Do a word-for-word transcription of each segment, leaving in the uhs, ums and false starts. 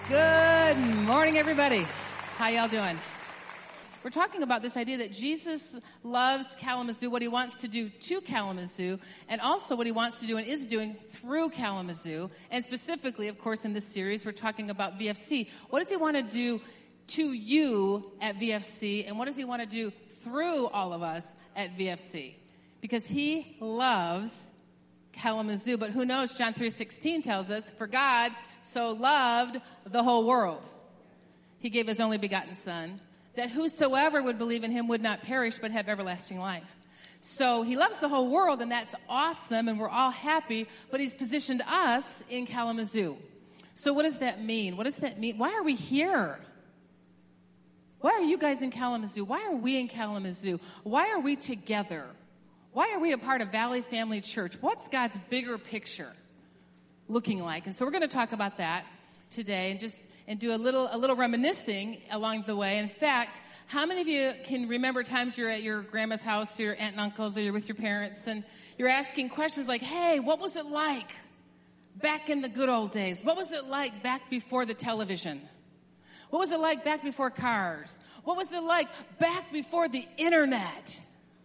Good morning, everybody. How y'all doing? We're talking about this idea that Jesus loves Kalamazoo, what he wants to do to Kalamazoo, and also what he wants to do and is doing through Kalamazoo. And specifically, of course, in this series, we're talking about V F C. What does he want to do to you at V F C, and what does he want to do through all of us at V F C? Because he loves Kalamazoo. But who knows, John three sixteen tells us, for God so loved the whole world. He gave his only begotten Son, that whosoever would believe in him would not perish but have everlasting life. So he loves the whole world, and that's awesome, and we're all happy, but he's positioned us in Kalamazoo. So what does that mean? What does that mean? Why are we here? Why are you guys in Kalamazoo? Why are we in Kalamazoo? Why are we together? Why are we a part of Valley Family Church? What's God's bigger picture looking like? And so we're going to talk about that today and just and do a little a little reminiscing along the way. In fact, how many of you can remember times you're at your grandma's house, or your aunt and uncle's, or you're with your parents, and you're asking questions like, hey, what was it like back in the good old days? What was it like back before the television? What was it like back before cars? What was it like back before the internet?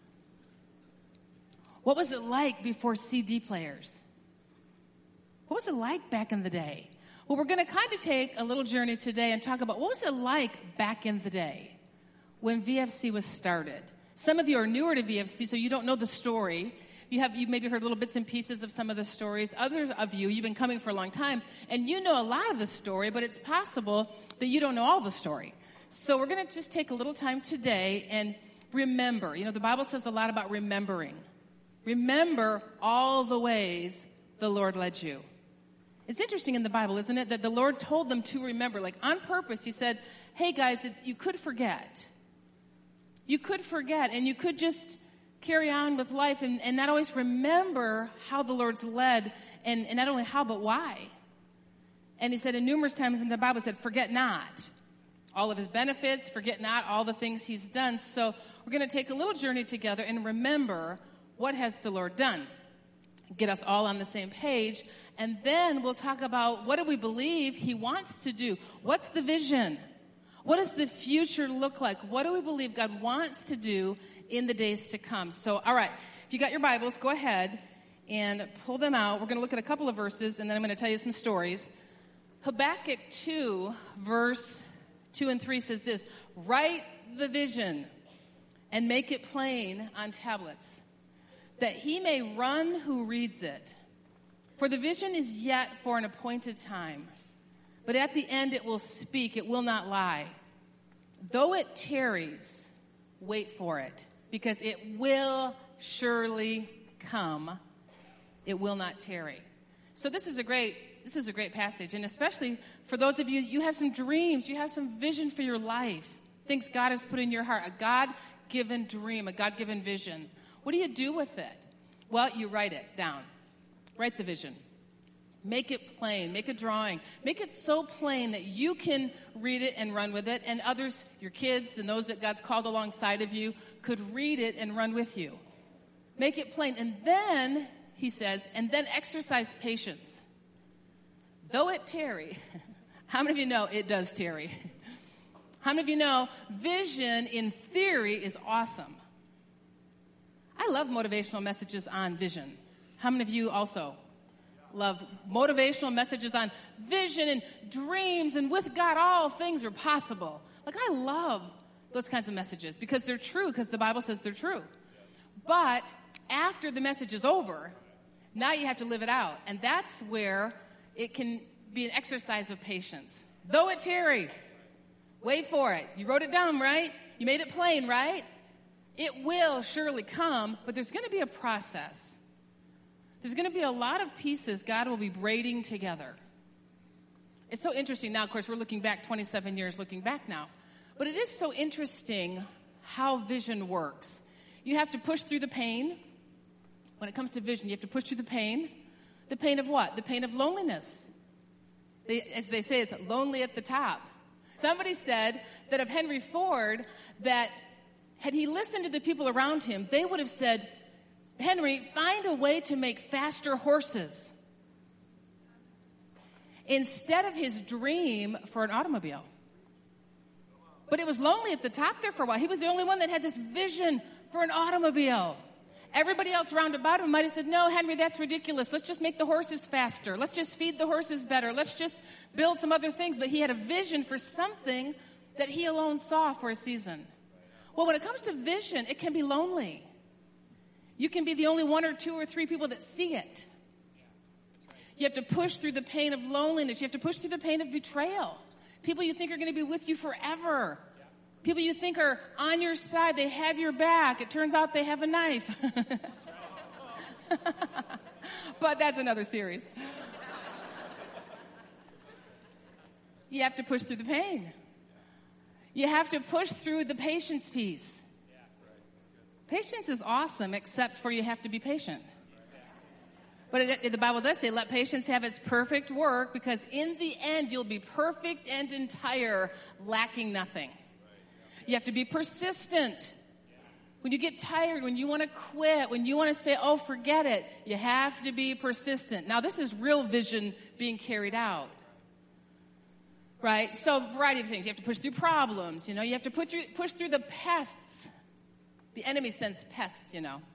What was it like before C D players? What was it like back in the day? Well, we're going to kind of take a little journey today and talk about what was it like back in the day when V F C was started. Some of you are newer to V F C, so you don't know the story. You have, you've maybe heard little bits and pieces of some of the stories. Others of you, you've been coming for a long time, and you know a lot of the story, but it's possible that you don't know all the story. So we're going to just take a little time today and remember. You know, the Bible says a lot about remembering. Remember all the ways the Lord led you. It's interesting in the Bible, isn't it, that the Lord told them to remember. Like, on purpose, he said, hey, guys, it's, you could forget. You could forget, and you could just carry on with life and, and not always remember how the Lord's led, and, and not only how, but why. And he said, in numerous times in the Bible, it said, forget not all of his benefits, forget not all the things he's done. So we're going to take a little journey together and remember what has the Lord done. Get us all on the same page, and then we'll talk about what do we believe he wants to do. What's the vision? What does the future look like? What do we believe God wants to do in the days to come? So, all right, if you got your Bibles, go ahead and pull them out. We're going to look at a couple of verses, and then I'm going to tell you some stories. Habakkuk two, verse two and three says this, write the vision and make it plain on tablets, that he may run who reads it. For the vision is yet for an appointed time, but at the end it will speak, it will not lie. Though it tarries, wait for it, because it will surely come. It will not tarry. So this is a great, this is a great passage, and especially for those of you, you have some dreams, you have some vision for your life, things God has put in your heart, a God-given dream, a God-given vision. What do you do with it? Well, you write it down. Write the vision. Make it plain. Make a drawing. Make it so plain that you can read it and run with it, and others, your kids and those that God's called alongside of you, could read it and run with you. Make it plain. And then, he says, and then exercise patience. Though it tarry, how many of you know it does tarry? How many of you know vision in theory is awesome? I love motivational messages on vision. How many of you also love motivational messages on vision and dreams, and with God all things are possible? Like, I love those kinds of messages because they're true, because the Bible says they're true. But after the message is over, now you have to live it out. And that's where it can be an exercise of patience. Though it tarry, wait for it. You wrote it down, right? You made it plain, right? It will surely come, but there's going to be a process. There's going to be a lot of pieces God will be braiding together. It's so interesting now, of course, we're looking back twenty-seven years, looking back now. But it is so interesting how vision works. You have to push through the pain. When it comes to vision, you have to push through the pain. The pain of what? The pain of loneliness. They, as they say, it's lonely at the top. Somebody said that of Henry Ford that had he listened to the people around him, they would have said, Henry, find a way to make faster horses. instead of his dream for an automobile. But it was lonely at the top there for a while. He was the only one that had this vision for an automobile. Everybody else around about him might have said, no, Henry, that's ridiculous. Let's just make the horses faster. Let's just feed the horses better. Let's just build some other things. But he had a vision for something that he alone saw for a season. Well, when it comes to vision, it can be lonely. You can be the only one or two or three people that see it. You have to push through the pain of loneliness. You have to push through the pain of betrayal. People you think are going to be with you forever. People you think are on your side, they have your back. It turns out they have a knife. But that's another series. You have to push through the pain. You have to push through the patience piece. Patience is awesome, except for you have to be patient. But it, the Bible does say, let patience have its perfect work, because in the end you'll be perfect and entire, lacking nothing. You have to be persistent. When you get tired, when you want to quit, when you want to say, oh, forget it, you have to be persistent. Now, this is real vision being carried out. Right? So, a variety of things. You have to push through problems, you know. You have to push through, push through the pests. The enemy sends pests, you know.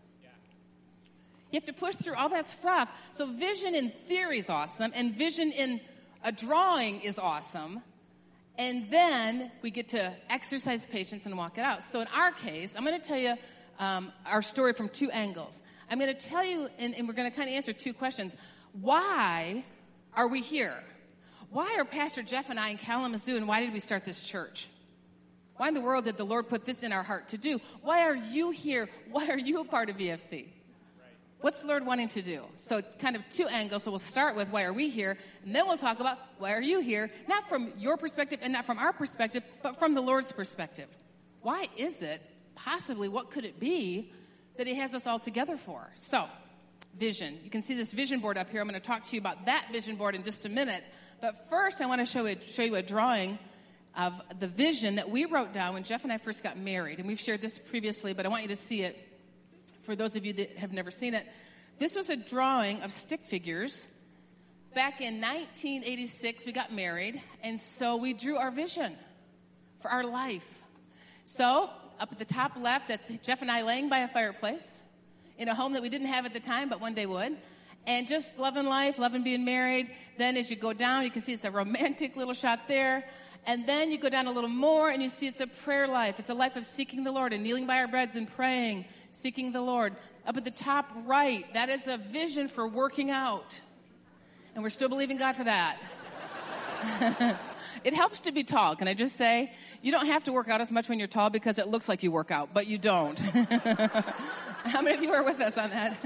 You have to push through all that stuff. So vision in theory is awesome, and vision in a drawing is awesome. And then we get to exercise patience and walk it out. So in our case, I'm going to tell you um, our story from two angles. I'm going to tell you, and, and we're going to kind of answer two questions. Why are we here? Why are Pastor Jeff and I in Kalamazoo, and why did we start this church? Why in the world did the Lord put this in our heart to do? Why are you here? Why are you a part of V F C? What's the Lord wanting to do? So kind of two angles. So we'll start with why are we here, and then we'll talk about why are you here, not from your perspective and not from our perspective, but from the Lord's perspective. Why is it, possibly, what could it be that he has us all together for? So, vision. You can see this vision board up here. I'm going to talk to you about that vision board in just a minute. But first, I want to show, it, show you a drawing of the vision that we wrote down when Jeff and I first got married. And we've shared this previously, but I want you to see it. For those of you that have never seen it, this was a drawing of stick figures. Back in nineteen eighty-six, we got married, and so we drew our vision for our life. So, up at the top left, that's Jeff and I laying by a fireplace in a home that we didn't have at the time, but one day would. And just loving life, loving being married. Then as you go down, you can see it's a romantic little shot there. And then you go down a little more, and you see it's a prayer life. It's a life of seeking the Lord and kneeling by our beds and praying, seeking the Lord. Up at the top right, that is a vision for working out. And we're still believing God for that. It helps to be tall. Can I just say, you don't have to work out as much when you're tall because it looks like you work out, but you don't. How many of you are with us on that?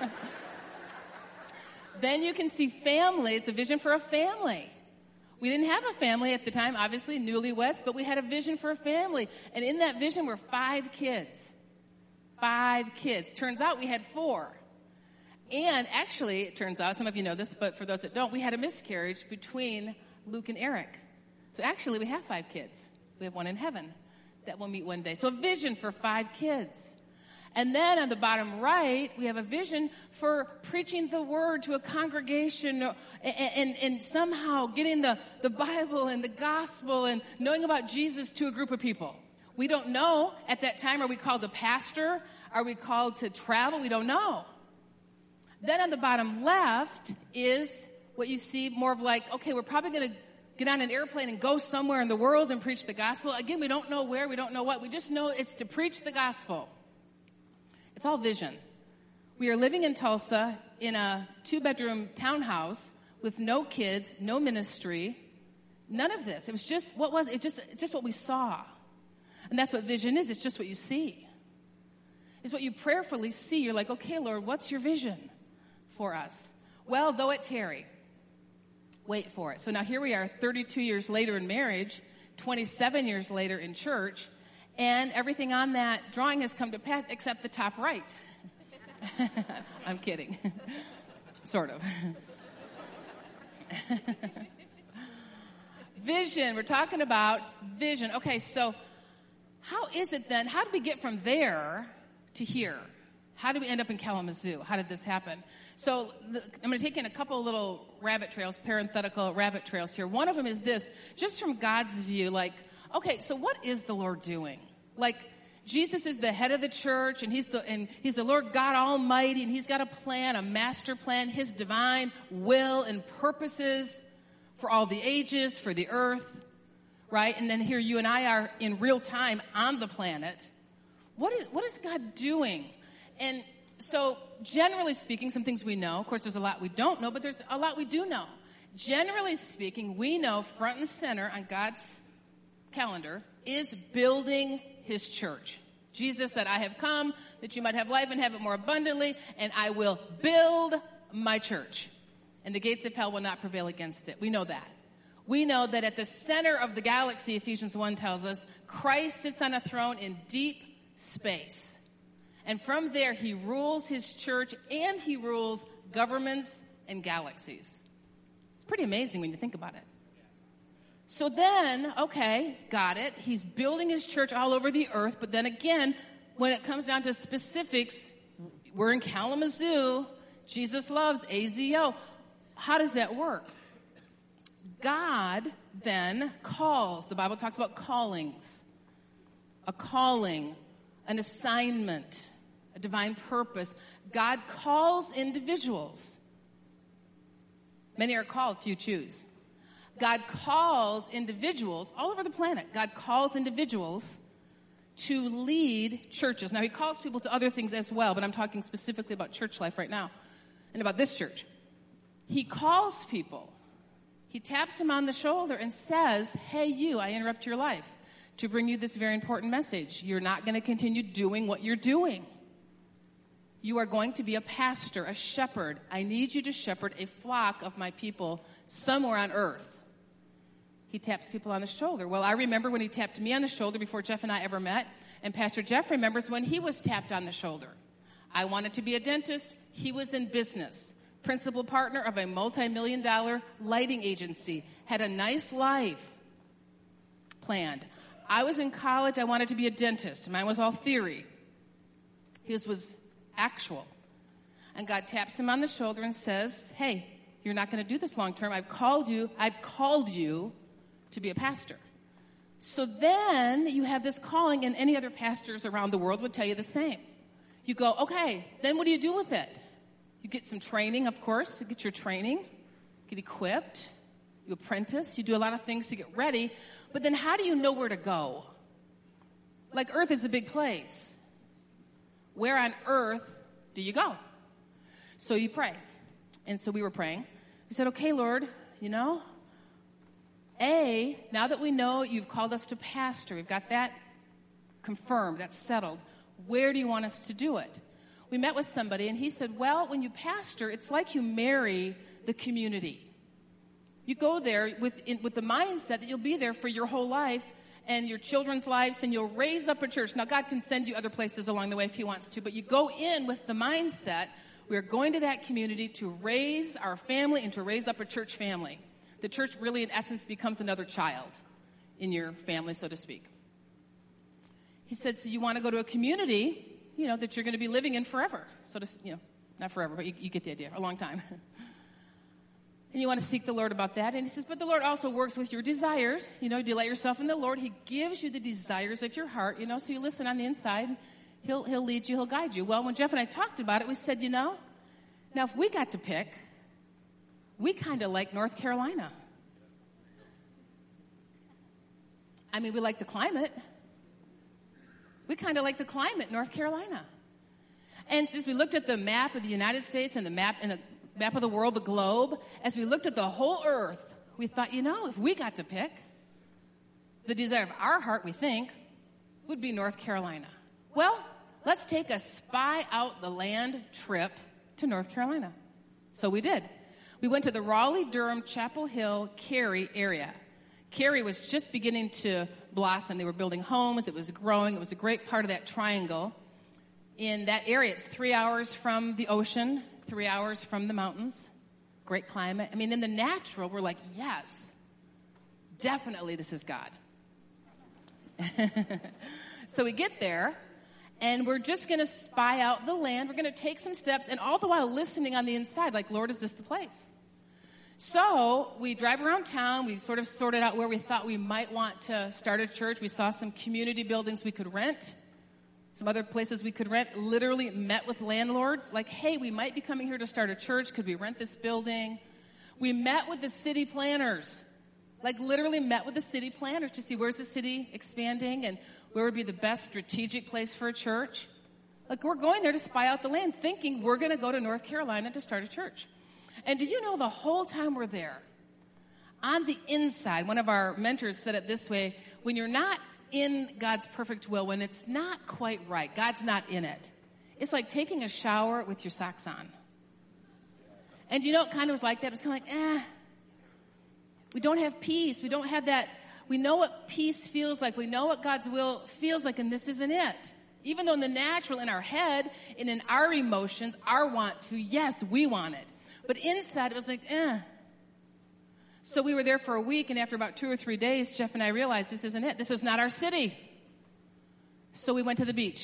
Then you can see family. It's a vision for a family. We didn't have a family at the time, obviously, newlyweds, but we had a vision for a family. And in that vision were five kids. Five kids. Turns out we had four. And actually, it turns out, some of you know this, but for those that don't, we had a miscarriage between Luke and Eric. So actually, we have five kids. We have one in heaven that will meet one day. So a vision for five kids. And then on the bottom right, we have a vision for preaching the word to a congregation and, and, and somehow getting the, the Bible and the gospel and knowing about Jesus to a group of people. We don't know at that time, are we called to pastor? Are we called to travel? We don't know. Then on the bottom left is what you see more of like, okay, we're probably going to get on an airplane and go somewhere in the world and preach the gospel. Again, we don't know where, we don't know what. We just know it's to preach the gospel. It's all vision. We are living in Tulsa in a two-bedroom townhouse with no kids, no ministry, none of this. It was just, what was it? Just, just what we saw. And that's what vision is. It's just what you see. It's what you prayerfully see. You're like, okay, Lord, what's your vision for us? Well, though it tarry, wait for it. So now here we are, thirty-two years later in marriage, twenty-seven years later in church, and everything on that drawing has come to pass except the top right. I'm kidding. Sort of. Vision. We're talking about vision. Okay, so how is it then? How do we get from there to here? How did we end up in Kalamazoo? How did this happen? So the, I'm going to take in a couple of little rabbit trails, parenthetical rabbit trails here. One of them is this, just from God's view, like, okay, so what is the Lord doing? Like, Jesus is the head of the church, and he's the and he's the Lord God Almighty, and he's got a plan, a master plan, his divine will and purposes for all the ages, for the earth, right? And then here you and I are in real time on the planet. What is what is God doing? And so, generally speaking, some things we know. Of course, there's a lot we don't know, but there's a lot we do know. Generally speaking, we know front and center on God's calendar is building his church. Jesus said, I have come that you might have life and have it more abundantly, and I will build my church. And the gates of hell will not prevail against it. We know that. We know that at the center of the galaxy, Ephesians one tells us, Christ sits on a throne in deep space. And from there, he rules his church, and he rules governments and galaxies. It's pretty amazing when you think about it. So then, okay, got it. He's building his church all over the earth. But then again, when it comes down to specifics, we're in Kalamazoo. Jesus loves A Z O. How does that work? God then calls. The Bible talks about callings. A calling, an assignment, a divine purpose. God calls individuals. Many are called, few choose. God calls individuals all over the planet. God calls individuals to lead churches. Now, he calls people to other things as well, but I'm talking specifically about church life right now and about this church. He calls people. He taps them on the shoulder and says, hey, you, I interrupt your life to bring you this very important message. You're not going to continue doing what you're doing. You are going to be a pastor, a shepherd. I need you to shepherd a flock of my people somewhere on earth. He taps people on the shoulder. Well, I remember when he tapped me on the shoulder before Jeff and I ever met, and Pastor Jeff remembers when he was tapped on the shoulder. I wanted to be a dentist. He was in business. Principal partner of a multi-million dollar lighting agency. Had a nice life planned. I was in college. I wanted to be a dentist. Mine was all theory. His was actual. And God taps him on the shoulder and says, hey, you're not going to do this long term. I've called you. I've called you to be a pastor. So then you have this calling, and any other pastors around the world would tell you the same. You go, okay, then what do you do with it? You get some training, of course. You get your training, get equipped, you apprentice, you do a lot of things to get ready. But then how do you know where to go? Like, earth is a big place. Where on earth do you go? So you pray. And so we were praying. We said, okay, Lord, you know, A, now that we know you've called us to pastor, we've got that confirmed, that's settled, where do you want us to do it? We met with somebody, and he said, well, when you pastor, it's like you marry the community. You go there with, in, with the mindset that you'll be there for your whole life and your children's lives, and you'll raise up a church. Now, God can send you other places along the way if he wants to, but you go in with the mindset, we're going to that community to raise our family and to raise up a church family. The church really, in essence, becomes another child in your family, so to speak. He said, so you want to go to a community, you know, that you're going to be living in forever. So to, you know, not forever, but you, you get the idea, a long time. And you want to seek the Lord about that. And he says, but the Lord also works with your desires. You know, delight yourself in the Lord. He gives you the desires of your heart, you know, so you listen on the inside. He'll, he'll lead you, he'll guide you. Well, when Jeff and I talked about it, we said, you know, now if we got to pick, we kind of like North Carolina. I mean, we like the climate. We kind of like the climate in North Carolina. And as we looked at the map of the United States and the map and the map of the world, the globe, as we looked at the whole earth, we thought, you know, if we got to pick, the desire of our heart, we think, would be North Carolina. Well, let's take a spy out the land trip to North Carolina. So we did. We went to the Raleigh, Durham, Chapel Hill, Cary area. Cary was just beginning to blossom. They were building homes. It was growing. It was a great part of that triangle. In that area, it's three hours from the ocean, three hours from the mountains. Great climate. I mean, in the natural, we're like, yes, definitely this is God. So we get there, And we're just going to spy out the land. We're going to take some steps, and all the while listening on the inside, like, Lord, is this the place? So we drive around town. We sort of sorted out where we thought we might want to start a church. We saw some community buildings we could rent, some other places we could rent. Literally met with landlords, like, hey, we might be coming here to start a church. Could we rent this building? We met with the city planners, like literally met with the city planners to see where's the city expanding and where would be the best strategic place for a church. Like, we're going there to spy out the land, thinking we're going to go to North Carolina to start a church. And do you know, the whole time we're there, on the inside, one of our mentors said it this way: when you're not in God's perfect will, when it's not quite right, God's not in it, it's like taking a shower with your socks on. And you know, it kind of was like that. It was kind of like, eh, we don't have peace. We don't have that. We know what peace feels like. We know what God's will feels like, and this isn't it. Even though in the natural, in our head, and in our emotions, our want to, yes, we want it. But inside, it was like, eh. So we were there for a week, and after about two or three days, Jeff and I realized this isn't it. This is not our city. So we went to the beach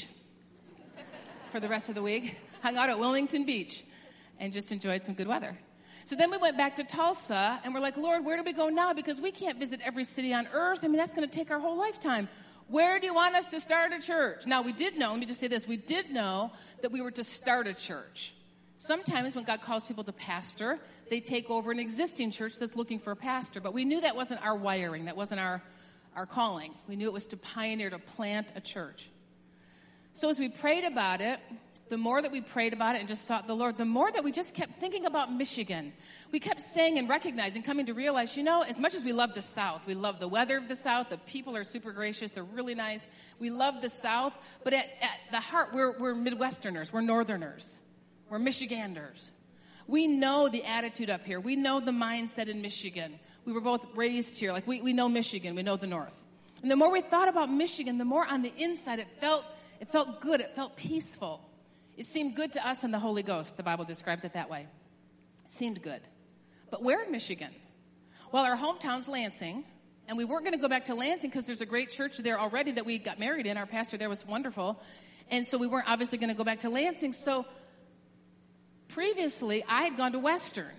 for the rest of the week, hung out at Wilmington Beach, and just enjoyed some good weather. So then we went back to Tulsa, and we're like, Lord, where do we go now? Because we can't visit every city on earth. I mean, that's going to take our whole lifetime. Where do you want us to start a church? Now, we did know, let me just say this, we did know that we were to start a church. Sometimes when God calls people to pastor, they take over an existing church that's looking for a pastor. But we knew that wasn't our wiring. That wasn't our, our calling. We knew it was to pioneer, to plant a church. So as we prayed about it, the more that we prayed about it and just sought the Lord, the more that we just kept thinking about Michigan. We kept saying and recognizing, coming to realize, you know, as much as we love the South, we love the weather of the South, the people are super gracious, they're really nice. We love the South, but at, at the heart, we're, we're Midwesterners, we're Northerners, we're Michiganders. We know the attitude up here. We know the mindset in Michigan. We were both raised here. Like, we, we know Michigan, we know the North. And the more we thought about Michigan, the more on the inside it felt, it felt good, it felt peaceful. It seemed good to us in the Holy Ghost. The Bible describes it that way. It seemed good. But where in Michigan? Well, our hometown's Lansing, and we weren't going to go back to Lansing because there's a great church there already that we got married in. Our pastor there was wonderful. And so we weren't obviously going to go back to Lansing. So previously, I had gone to Western.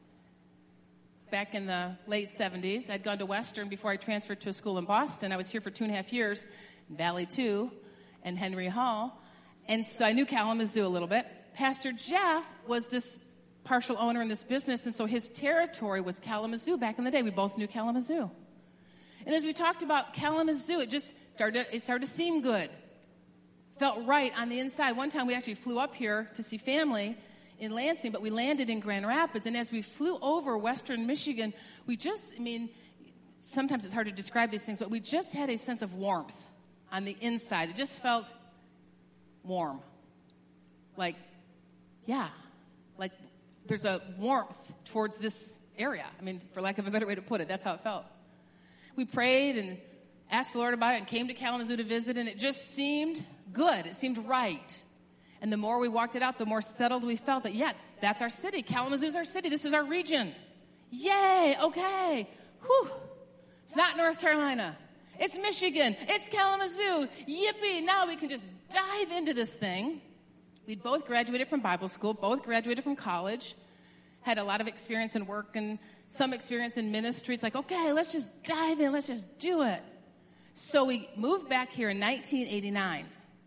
Back in the late seventies, I'd gone to Western before I transferred to a school in Boston. I was here for two and a half years, in Valley two and Henry Hall. And so I knew Kalamazoo a little bit. Pastor Jeff was this partial owner in this business, and so his territory was Kalamazoo back in the day. We both knew Kalamazoo. And as we talked about Kalamazoo, it just started to, it started to seem good. Felt right on the inside. One time we actually flew up here to see family in Lansing, but we landed in Grand Rapids. And as we flew over Western Michigan, we just, I mean, sometimes it's hard to describe these things, but we just had a sense of warmth on the inside. It just felt warm. Like, yeah, like there's a warmth towards this area. I mean, for lack of a better way to put it, that's how it felt. We prayed and asked the Lord about it and came to Kalamazoo to visit, and it just seemed good. It seemed right. And the more we walked it out, the more settled we felt that, yeah, that's our city. Kalamazoo's our city. This is our region. Yay, okay. Whew. It's not North Carolina. It's Michigan. It's Kalamazoo. Yippee. Now we can just dive into this thing. We'd both graduated from Bible school, both graduated from college, had a lot of experience in work and some experience in ministry. It's like, okay, let's just dive in. Let's just do it. So we moved back here in nineteen eighty-nine.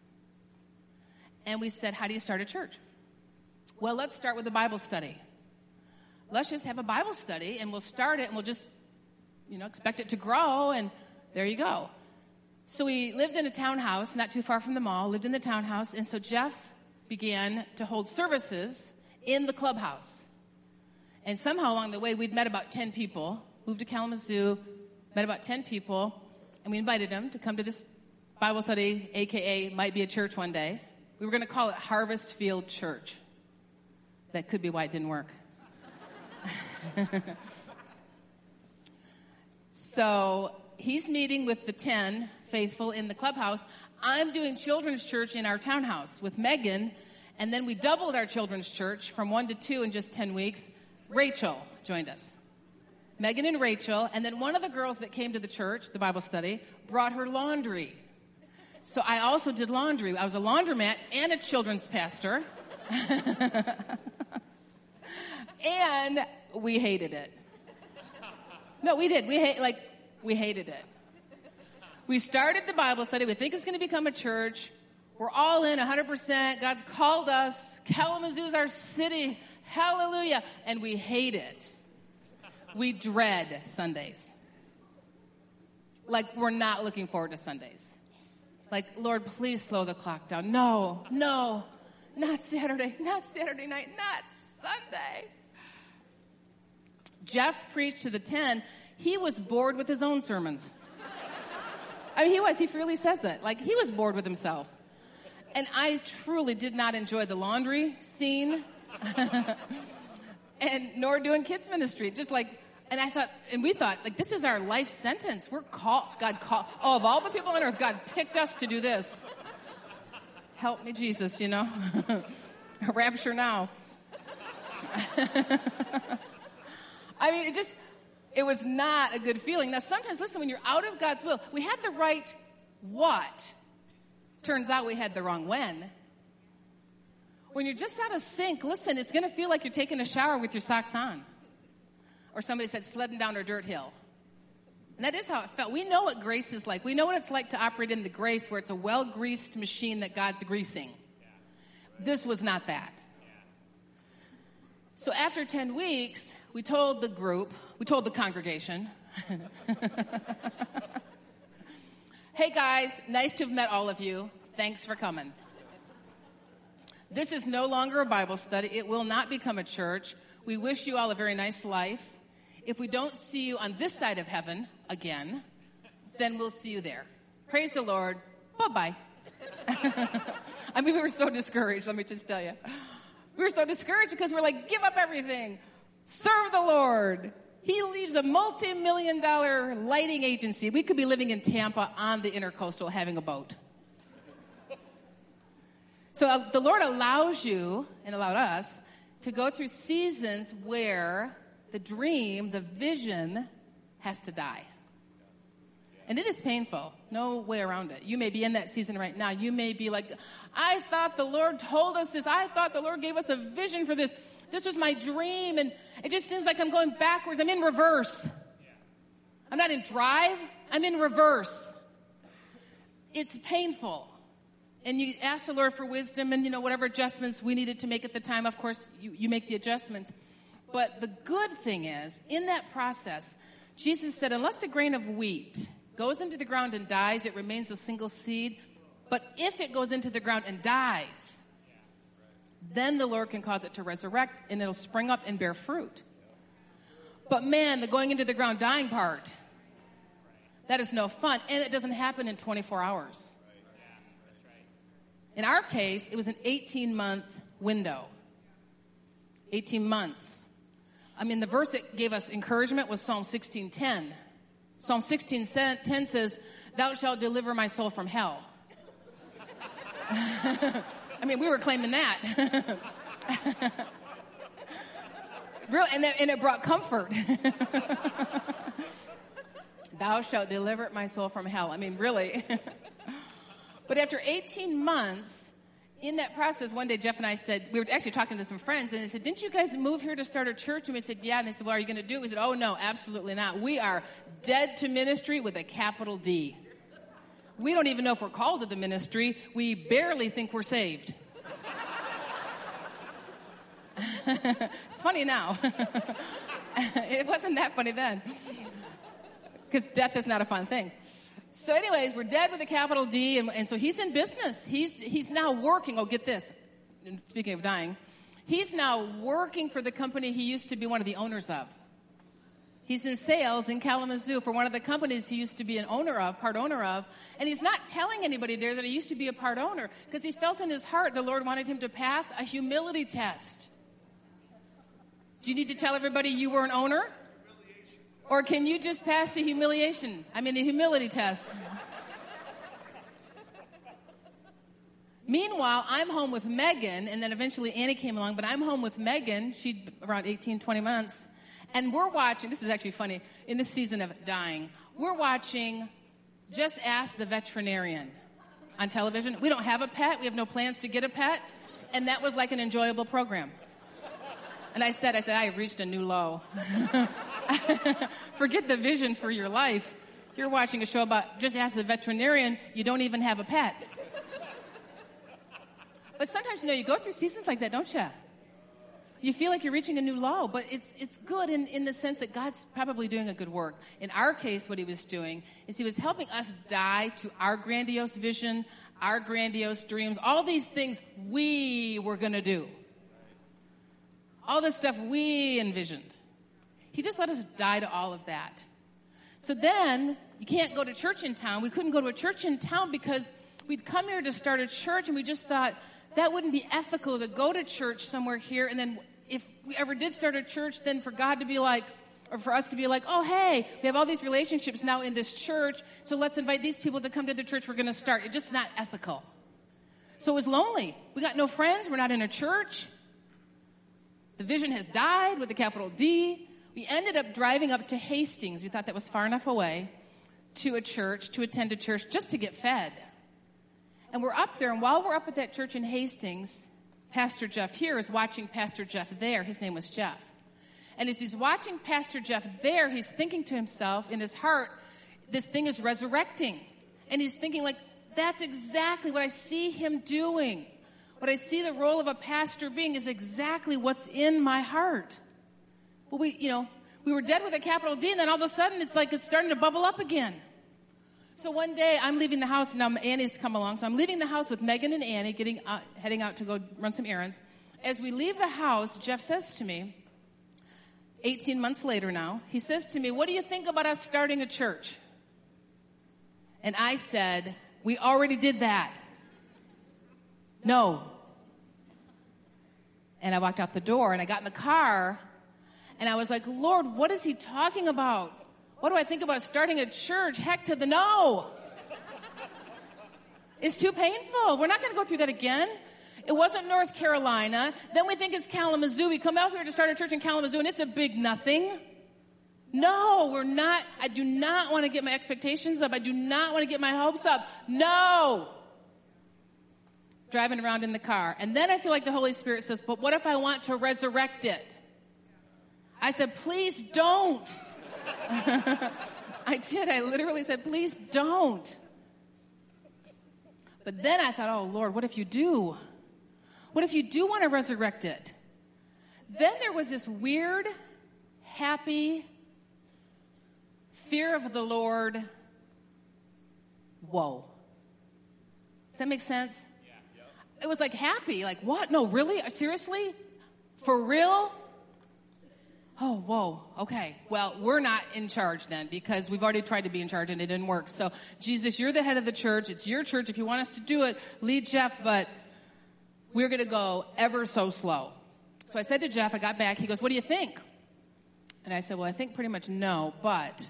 And we said, how do you start a church? Well, let's start with a Bible study. Let's just have a Bible study, and we'll start it, and we'll just, you know, expect it to grow, and there you go. So we lived in a townhouse not too far from the mall, lived in the townhouse, and so Jeff began to hold services in the clubhouse. And somehow along the way, we'd met about ten people, moved to Kalamazoo, met about ten people, and we invited them to come to this Bible study, a k a might be a church one day. We were going to call it Harvest Field Church. That could be why it didn't work. So he's meeting with the ten faithful in the clubhouse. I'm doing children's church in our townhouse with Megan, and then we doubled our children's church from one to two in just ten weeks. Rachel joined us. Megan and Rachel, and then one of the girls that came to the church, the Bible study, brought her laundry. So I also did laundry. I was a laundromat and a children's pastor. And we hated it. No, we did. We hate, like, we hated it. We started the Bible study. We think it's going to become a church. We're all in one hundred percent. God's called us. Kalamazoo's our city. Hallelujah. And we hate it. We dread Sundays. Like, we're not looking forward to Sundays. Like, Lord, please slow the clock down. No, no, not Saturday, not Saturday night, not Sunday. Jeff preached to the ten. He was bored with his own sermons. I mean, he was. He freely says it. Like, he was bored with himself. And I truly did not enjoy the laundry scene. And nor doing kids ministry. Just like, and I thought, and we thought, like, this is our life sentence. We're called, God called, oh, of all the people on earth, God picked us to do this. Help me, Jesus, you know. Rapture now. I mean, it just, it was not a good feeling. Now, sometimes, listen, when you're out of God's will, we had the right what. Turns out we had the wrong when. When you're just out of sync, listen, it's going to feel like you're taking a shower with your socks on. Or somebody said sledding down a dirt hill. And that is how it felt. We know what grace is like. We know what it's like to operate in the grace where it's a well-greased machine that God's greasing. This was not that. So after ten weeks, we told the group, we told the congregation, hey guys, nice to have met all of you. Thanks for coming. This is no longer a Bible study. It will not become a church. We wish you all a very nice life. If we don't see you on this side of heaven again, then we'll see you there. Praise the Lord. Bye-bye. I mean, we were so discouraged, let me just tell you. We were so discouraged because we're like, give up everything. Serve the Lord. He leaves a multi-million dollar lighting agency. We could be living in Tampa on the Intercoastal having a boat. So uh, the Lord allows you, and allowed us, to go through seasons where the dream, the vision, has to die. And it is painful. No way around it. You may be in that season right now. You may be like, I thought the Lord told us this. I thought the Lord gave us a vision for this. This was my dream, and it just seems like I'm going backwards. I'm in reverse. I'm not in drive. I'm in reverse. It's painful. And you ask the Lord for wisdom and, you know, whatever adjustments we needed to make at the time. Of course, you, you make the adjustments. But the good thing is, in that process, Jesus said, unless a grain of wheat goes into the ground and dies, it remains a single seed. But if it goes into the ground and dies, then the Lord can cause it to resurrect, and it'll spring up and bear fruit. But man, the going into the ground dying part, that is no fun. And it doesn't happen in twenty-four hours. In our case, it was an eighteen-month window. eighteen months. I mean, the verse that gave us encouragement was Psalm sixteen ten. Psalm sixteen ten says, thou shalt deliver my soul from hell. I mean, we were claiming that. Really, and, that, and it brought comfort. Thou shalt deliver my soul from hell. I mean, really. But after eighteen months, in that process, one day Jeff and I said, we were actually talking to some friends, and they said, didn't you guys move here to start a church? And we said, yeah. And they said, well, are you going to do it? We said, oh, no, absolutely not. We are dead to ministry with a capital D. We don't even know if we're called to the ministry. We barely think we're saved. It's funny now. It wasn't that funny then. Because death is not a fun thing. So anyways, we're dead with a capital D, and, and so he's in business. He's he's now working. Oh, get this. Speaking of dying, he's now working for the company he used to be one of the owners of. He's in sales in Kalamazoo for one of the companies he used to be an owner of, part owner of, and he's not telling anybody there that he used to be a part owner because he felt in his heart the Lord wanted him to pass a humility test. Do you need to tell everybody you were an owner? Or can you just pass the humiliation? I mean, the humility test. Meanwhile, I'm home with Megan, and then eventually Annie came along, but I'm home with Megan. She'd around eighteen, twenty months. And we're watching, this is actually funny, in this season of dying, we're watching Just Ask the Veterinarian. on television. We don't have a pet. We have no plans to get a pet. And that was like an enjoyable program. And I said, I said, I have reached a new low. Forget the vision for your life. If you're watching a show about just ask the veterinarian, you don't even have a pet. But sometimes, you know, you go through seasons like that, don't you? You feel like you're reaching a new low, but it's it's good in, in the sense that God's probably doing a good work. In our case, what he was doing is he was helping us die to our grandiose vision, our grandiose dreams, all these things we were going to do. All this stuff we envisioned. He just let us die to all of that. So then, you can't go to church in town. We couldn't go to a church in town because we'd come here to start a church, and we just thought that wouldn't be ethical to go to church somewhere here, and then if we ever did start a church, then for God to be like, or for us to be like, oh, hey, we have all these relationships now in this church, so let's invite these people to come to the church we're going to start. It's just not ethical. So it was lonely. We got no friends. We're not in a church. The vision has died with a capital D. We ended up driving up to Hastings. We thought that was far enough away to a church, to attend a church, just to get fed. And we're up there, and while we're up at that church in Hastings, Pastor Jeff here is watching Pastor Jeff there. His name was Jeff. And as he's watching Pastor Jeff there, he's thinking to himself in his heart, this thing is resurrecting. And he's thinking like, that's exactly what I see him doing. What I see the role of a pastor being is exactly what's in my heart. Well, we, you know, we were dead with a capital D, and then all of a sudden it's like it's starting to bubble up again. So one day I'm leaving the house, and now Annie's come along. So I'm leaving the house with Megan and Annie, getting out, heading out to go run some errands. As we leave the house, Jeff says to me, eighteen months later now, he says to me, what do you think about us starting a church? And I said, we already did that. No. And I walked out the door, and I got in the car, and I was like, Lord, what is he talking about? What do I think about starting a church? Heck to the no. It's too painful. We're not going to go through that again. It wasn't North Carolina. Then we think it's Kalamazoo. We come out here to start a church in Kalamazoo, and it's a big nothing. No, we're not. I do not want to get my expectations up. I do not want to get my hopes up. No. Driving around in the car. And then I feel like the Holy Spirit says, but what if I want to resurrect it? I said, please don't. I did. I literally said, please don't. But then I thought, oh, Lord, what if you do? What if you do want to resurrect it? Then there was this weird, happy, fear of the Lord. Whoa. Does that make sense? Yeah, yeah. It was like happy. Like, what? No, really? Seriously? For real? Oh, whoa, okay. Well, we're not in charge then because we've already tried to be in charge and it didn't work. So, Jesus, you're the head of the church. It's your church. If you want us to do it, lead Jeff, but we're going to go ever so slow. So I said to Jeff, I got back. He goes, what do you think? And I said, well, I think pretty much no, but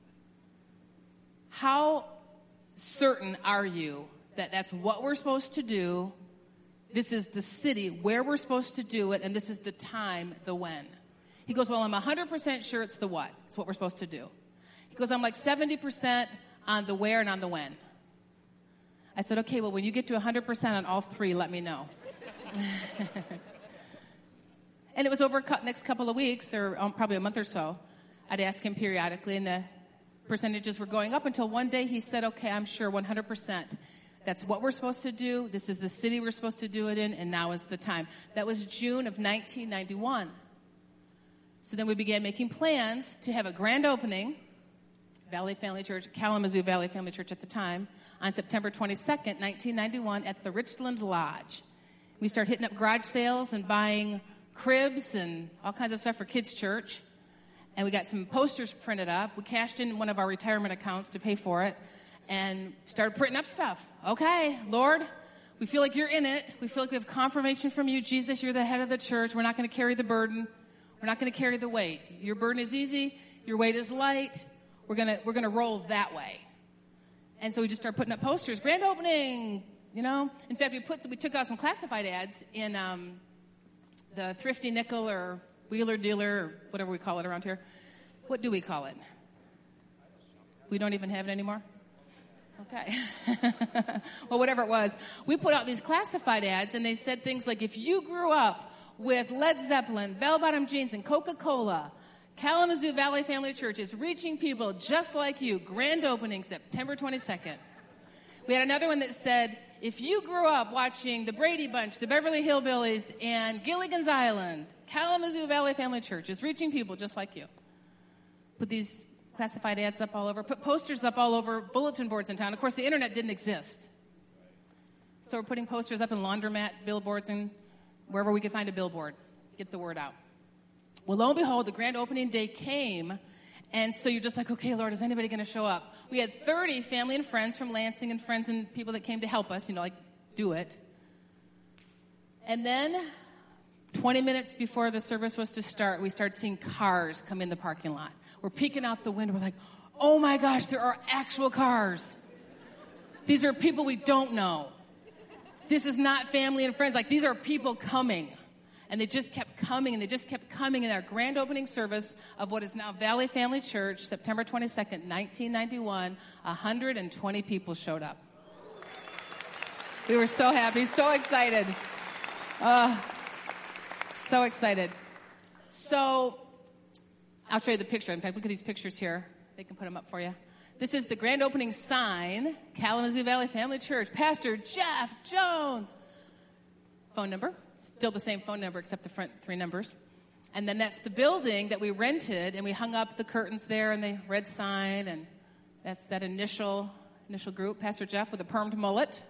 how certain are you that that's what we're supposed to do? This is the city where we're supposed to do it, and this is the time, the when. He goes, well, I'm one hundred percent sure it's the what. It's what we're supposed to do. He goes, I'm like seventy percent on the where and on the when. I said, okay, well, when you get to one hundred percent on all three, let me know. And it was over the next couple of weeks, or um, probably a month or so. I'd ask him periodically, and the percentages were going up until one day he said, okay, I'm sure one hundred percent. That's what we're supposed to do. This is the city we're supposed to do it in, and now is the time. That was June of nineteen ninety-one. So then we began making plans to have a grand opening, Valley Family Church, Kalamazoo Valley Family Church at the time, on September twenty-second, nineteen ninety-one, at the Richland Lodge. We started hitting up garage sales and buying cribs and all kinds of stuff for kids' church. And we got some posters printed up. We cashed in one of our retirement accounts to pay for it and started printing up stuff. Okay, Lord, we feel like you're in it. We feel like we have confirmation from you. Jesus, you're the head of the church. We're not going to carry the burden. We're not going to carry the weight. Your burden is easy. Your weight is light. We're going to we're going to roll that way. And so we just started putting up posters. Grand opening, you know. In fact, we put we took out some classified ads in um, the Thrifty Nickel or Wheeler Dealer or whatever we call it around here. What do we call it? We don't even have it anymore? Okay. Well, whatever it was, we put out these classified ads, and they said things like, if you grew up with Led Zeppelin, bell-bottom jeans, and Coca-Cola, Kalamazoo Valley Family Church is reaching people just like you. Grand opening September twenty-second. We had another one that said, if you grew up watching the Brady Bunch, the Beverly Hillbillies, and Gilligan's Island, Kalamazoo Valley Family Church is reaching people just like you. Put these classified ads up all over, put posters up all over bulletin boards in town. Of course, the internet didn't exist. So we're putting posters up in laundromat, billboards, and wherever we could find a billboard. Get the word out. Well, lo and behold, the grand opening day came, and so you're just like, okay, Lord, is anybody going to show up? We had thirty family and friends from Lansing and friends and people that came to help us, you know, like, do it. And then twenty minutes before the service was to start, we started seeing cars come in the parking lot. We're peeking out the window. We're like, oh, my gosh, there are actual cars. These are people we don't know. This is not family and friends. Like, these are people coming. And they just kept coming, and they just kept coming in our grand opening service of what is now Valley Family Church, September twenty-second, nineteen ninety-one. one hundred twenty people showed up. We were so happy, so excited. Uh, so excited. So I'll show you the picture. In fact, look at these pictures here. They can put them up for you. This is the grand opening sign, Kalamazoo Valley Family Church. Pastor Jeff Jones. Phone number. Still the same phone number except the front three numbers. And then that's the building that we rented, and we hung up the curtains there and the red sign, and that's that initial initial group. Pastor Jeff with a permed mullet.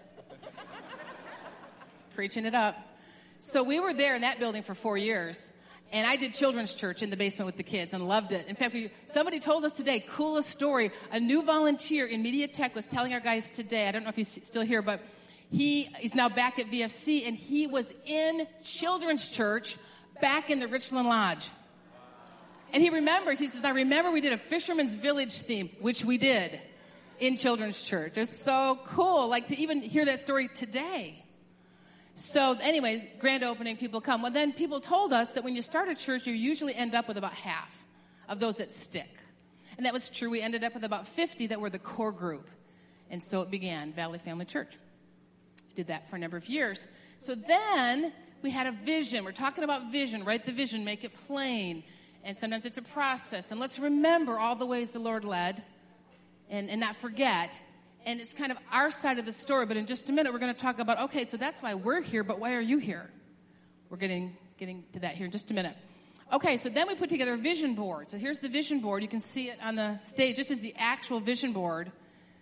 Preaching it up. So we were there in that building for four years. And I did children's church in the basement with the kids and loved it. In fact, we, somebody told us today, coolest story, a new volunteer in Media Tech was telling our guys today, I don't know if he's still here, but he is now back at V F C, and he was in children's church back in the Richland Lodge. And he remembers, he says, I remember we did a Fisherman's Village theme, which we did in children's church. It was so cool, like to even hear that story today. So anyways, grand opening, people come. Well, then people told us that when you start a church, you usually end up with about half of those that stick. And that was true. We ended up with about fifty that were the core group. And so it began, Valley Family Church. We did that for a number of years. So then we had a vision. We're talking about vision. Write the vision, make it plain. And sometimes it's a process. And let's remember all the ways the Lord led and, and not forget. And it's kind of our side of the story, but in just a minute we're going to talk about, okay, so that's why we're here, but why are you here? We're getting getting to that here in just a minute. Okay, so then we put together a vision board. So here's the vision board. You can see it on the stage. This is the actual vision board,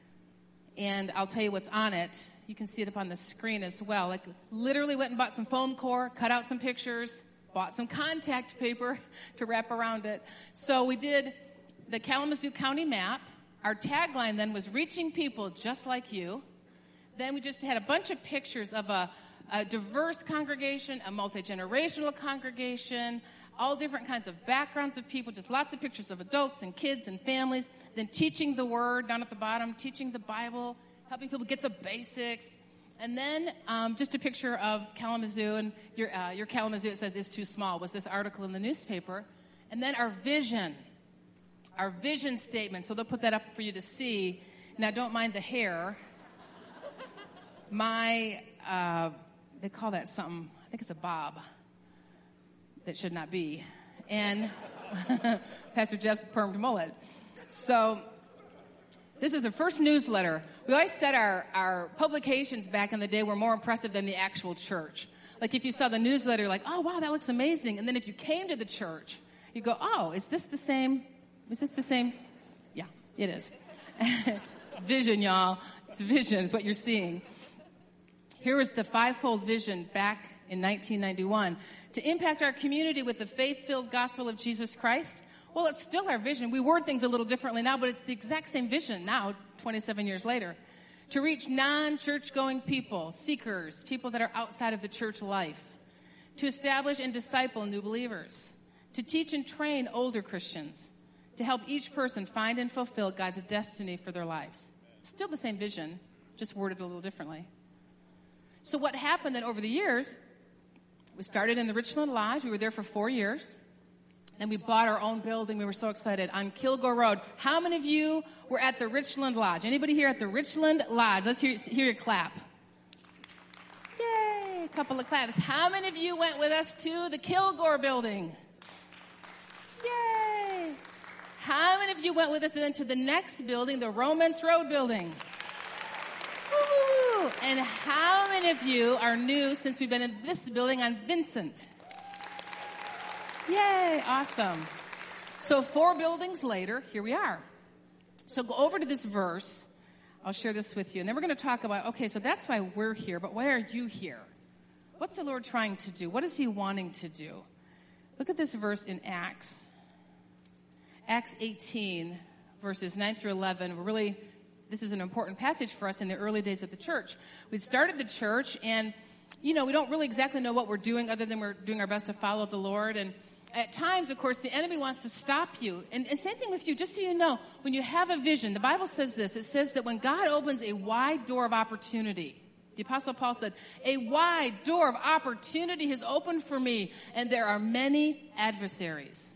and I'll tell you what's on it. You can see it up on the screen as well. Like, literally went and bought some foam core, cut out some pictures, bought some contact paper to wrap around it. So we did the Kalamazoo County map. Our tagline then was reaching people just like you. Then we just had a bunch of pictures of a, a diverse congregation, a multi-generational congregation, all different kinds of backgrounds of people, just lots of pictures of adults and kids and families. Then teaching the Word down at the bottom, teaching the Bible, helping people get the basics. And then um, just a picture of Kalamazoo, and your, uh, your Kalamazoo, it says, is too small, was this article in the newspaper. And then our vision. Our vision statement, so they'll put that up for you to see. Now, don't mind the hair. My, uh, they call that something, I think it's a bob. That should not be. And Pastor Jeff's permed mullet. So this is the first newsletter. We always said our, our publications back in the day were more impressive than the actual church. Like if you saw the newsletter, you're like, oh, wow, that looks amazing. And then if you came to the church, you go, oh, is this the same? Is this the same? Yeah, it is. Vision, y'all. It's vision. It's what you're seeing. Here was the fivefold vision back in nineteen ninety-one. To impact our community with the faith-filled gospel of Jesus Christ. Well, it's still our vision. We word things a little differently now, but it's the exact same vision now, twenty-seven years later. To reach non-church-going people, seekers, people that are outside of the church life. To establish and disciple new believers. To teach and train older Christians. To help each person find and fulfill God's destiny for their lives. Still the same vision, just worded a little differently. So what happened then over the years, we started in the Richland Lodge. We were there for four years. And we bought our own building. We were so excited on Kilgore Road. How many of you were at the Richland Lodge? Anybody here at the Richland Lodge? Let's hear, hear you clap. Yay, a couple of claps. How many of you went with us to the Kilgore building? Yay. How many of you went with us then to the next building, the Romance Road building? Woo! And how many of you are new since we've been in this building on Vincent? Yay, awesome. So four buildings later, here we are. So go over to this verse. I'll share this with you. And then we're going to talk about, okay, so that's why we're here, but why are you here? What's the Lord trying to do? What is he wanting to do? Look at this verse in Acts. Acts eighteen, verses nine through eleven. We're really, this is an important passage for us in the early days of the church. We'd started the church, and, you know, we don't really exactly know what we're doing other than we're doing our best to follow the Lord. And at times, of course, the enemy wants to stop you. And, and same thing with you, just so you know, when you have a vision, the Bible says this. It says that when God opens a wide door of opportunity, the Apostle Paul said, a wide door of opportunity has opened for me, and there are many adversaries.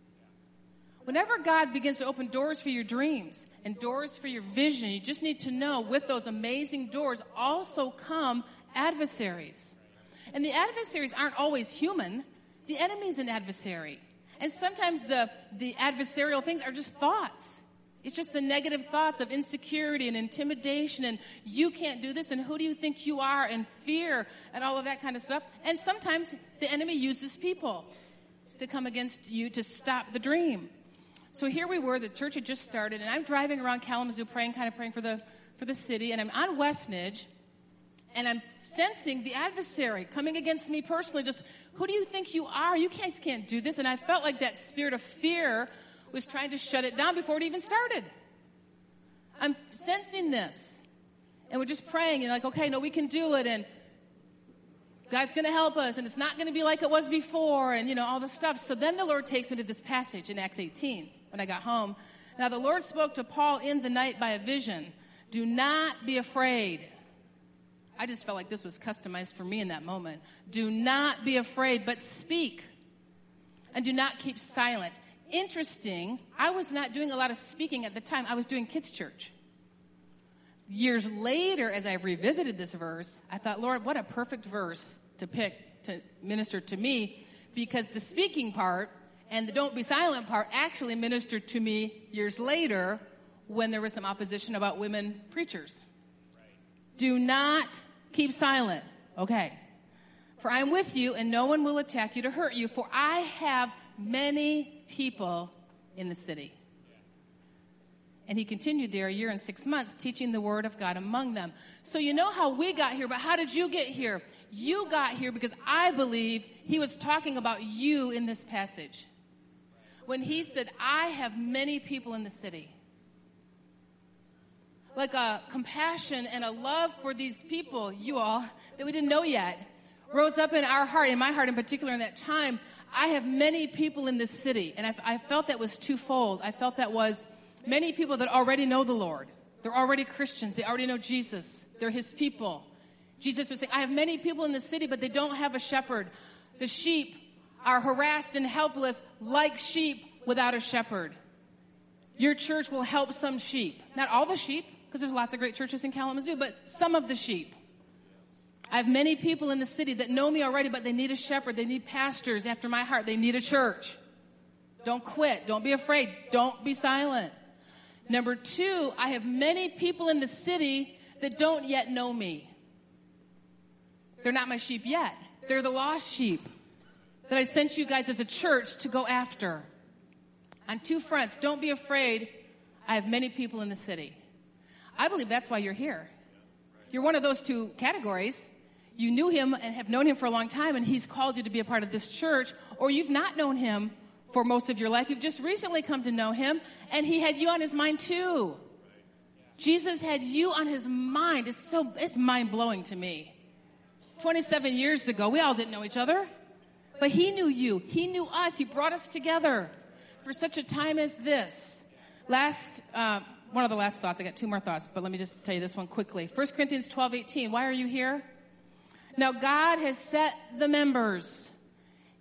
Whenever God begins to open doors for your dreams and doors for your vision, you just need to know with those amazing doors also come adversaries. And the adversaries aren't always human. The enemy is an adversary. And sometimes the, the adversarial things are just thoughts. It's just the negative thoughts of insecurity and intimidation and you can't do this and who do you think you are and fear and all of that kind of stuff. And sometimes the enemy uses people to come against you to stop the dream. So here we were, the church had just started, and I'm driving around Kalamazoo praying, kind of praying for the for the city, and I'm on Westnedge, and I'm sensing the adversary coming against me personally, just, who do you think you are? You guys can't do this. And I felt like that spirit of fear was trying to shut it down before it even started. I'm sensing this. And we're just praying, and like, okay, no, we can do it, and God's going to help us, and it's not going to be like it was before, and, you know, all the stuff. So then the Lord takes me to this passage in Acts eighteen when I got home. Now, the Lord spoke to Paul in the night by a vision. Do not be afraid. I just felt like this was customized for me in that moment. Do not be afraid, but speak, and do not keep silent. Interesting, I was not doing a lot of speaking at the time. I was doing kids' church. Years later, as I revisited this verse, I thought, Lord, what a perfect verse to pick to minister to me, because the speaking part and the don't be silent part actually ministered to me years later when there was some opposition about women preachers. Right. Do not keep silent. Okay. For I am with you, and no one will attack you to hurt you, for I have many people in the city. And he continued there a year and six months, teaching the word of God among them. So you know how we got here, but how did you get here? You got here because I believe he was talking about you in this passage. When he said, I have many people in the city. Like a compassion and a love for these people, you all, that we didn't know yet, rose up in our heart, in my heart in particular in that time. I have many people in this city. And I, I felt that was twofold. I felt that was many people that already know the Lord. They're already Christians. They already know Jesus. They're his people. Jesus was saying, I have many people in the city, but they don't have a shepherd. The sheep are harassed and helpless like sheep without a shepherd. Your church will help some sheep. Not all the sheep, because there's lots of great churches in Kalamazoo, but some of the sheep. I have many people in the city that know me already, but they need a shepherd. They need pastors after my heart. They need a church. Don't quit. Don't be afraid. Don't be silent. Number two, I have many people in the city that don't yet know me. They're not my sheep yet. They're the lost sheep that I sent you guys as a church to go after. On two fronts, don't be afraid. I have many people in the city. I believe that's why you're here. You're one of those two categories. You knew him and have known him for a long time, and he's called you to be a part of this church, or you've not known him for most of your life. You've just recently come to know him, and he had you on his mind too. Jesus had you on his mind. It's so, it's mind-blowing to me. twenty-seven years ago, we all didn't know each other, but he knew you. He knew us. He brought us together for such a time as this. Last, uh, one of the last thoughts. I got two more thoughts, but let me just tell you this one quickly. First Corinthians twelve eighteen. Why are you here? Now God has set the members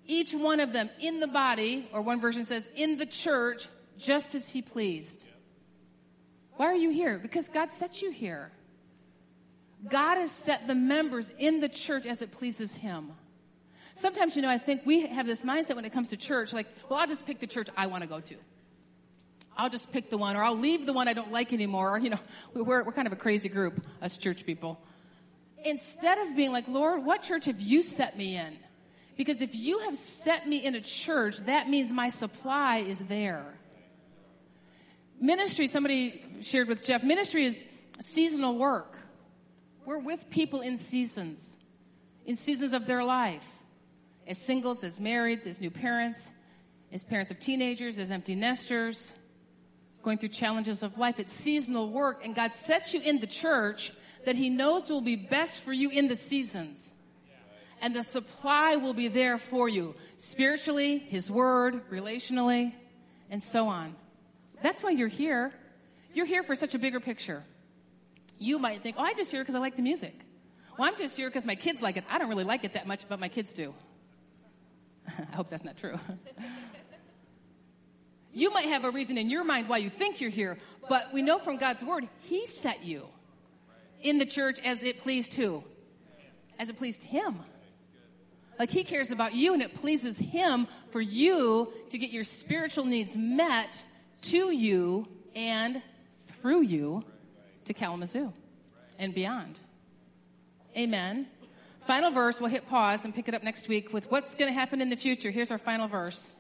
each one of them in the body, or one version says in the church, just as he pleased. Why are you here? Because God set you here. God has set the members in the church as it pleases him. Sometimes, you know, I think we have this mindset when it comes to church, like, well, I'll just pick the church I want to go to. I'll just pick the one, or I'll leave the one I don't like anymore. Or, you know, we're, we're kind of a crazy group, us church people. Instead of being like, Lord, what church have you set me in? Because if you have set me in a church, that means my supply is there. Ministry, somebody shared with Jeff, ministry is seasonal work. We're with people in seasons, in seasons of their life. As singles, as marrieds, as new parents, as parents of teenagers, as empty nesters, going through challenges of life. It's seasonal work, and God sets you in the church that he knows will be best for you in the seasons. And the supply will be there for you, spiritually, his word, relationally, and so on. That's why you're here. You're here for such a bigger picture. You might think, oh, I'm just here because I like the music. Well, I'm just here because my kids like it. I don't really like it that much, but my kids do. I hope that's not true. You might have a reason in your mind why you think you're here, but we know from God's word, he set you in the church as it pleased who? As it pleased him. Like he cares about you, and it pleases him for you to get your spiritual needs met to you and through you to Kalamazoo and beyond. Amen. Final verse, we'll hit pause and pick it up next week with what's going to happen in the future. Here's our final verse.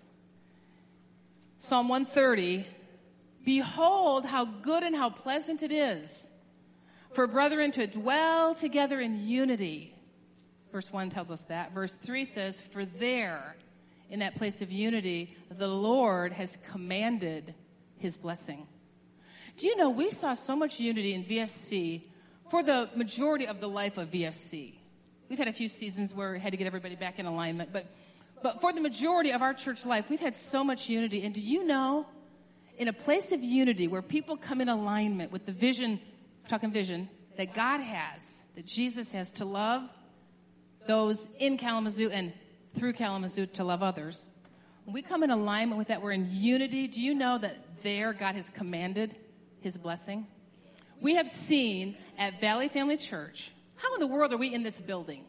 Psalm one thirty. Behold how good and how pleasant it is for brethren to dwell together in unity. Verse one tells us that. Verse three says, for there, in that place of unity, the Lord has commanded his blessing. Do you know, we saw so much unity in V F C for the majority of the life of V F C. We've had a few seasons where we had to get everybody back in alignment, but but for the majority of our church life, we've had so much unity. And do you know, in a place of unity where people come in alignment with the vision, we're talking vision, that God has, that Jesus has to love those in Kalamazoo and through Kalamazoo to love others. When we come in alignment with that, we're in unity. Do you know that there God has commanded his blessing? We have seen at Valley Family Church, how in the world are we in this building?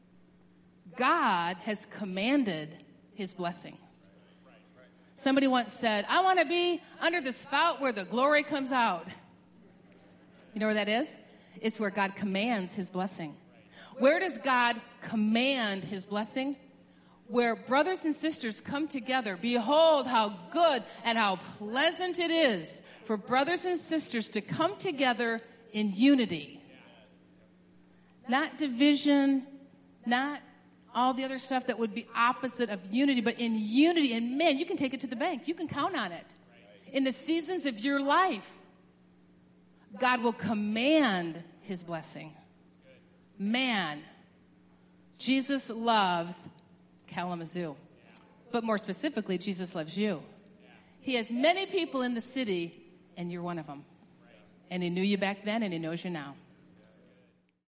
God has commanded his blessing. Somebody once said, I want to be under the spout where the glory comes out. You know where that is? It's where God commands his blessing. Where does God command his blessing? Where brothers and sisters come together. Behold how good and how pleasant it is for brothers and sisters to come together in unity. Not division, not all the other stuff that would be opposite of unity, but in unity. And man, you can take it to the bank. You can count on it. In the seasons of your life, God will command his blessing. Man, Jesus loves Kalamazoo. But more specifically, Jesus loves you. He has many people in the city, and you're one of them. And he knew you back then, and he knows you now.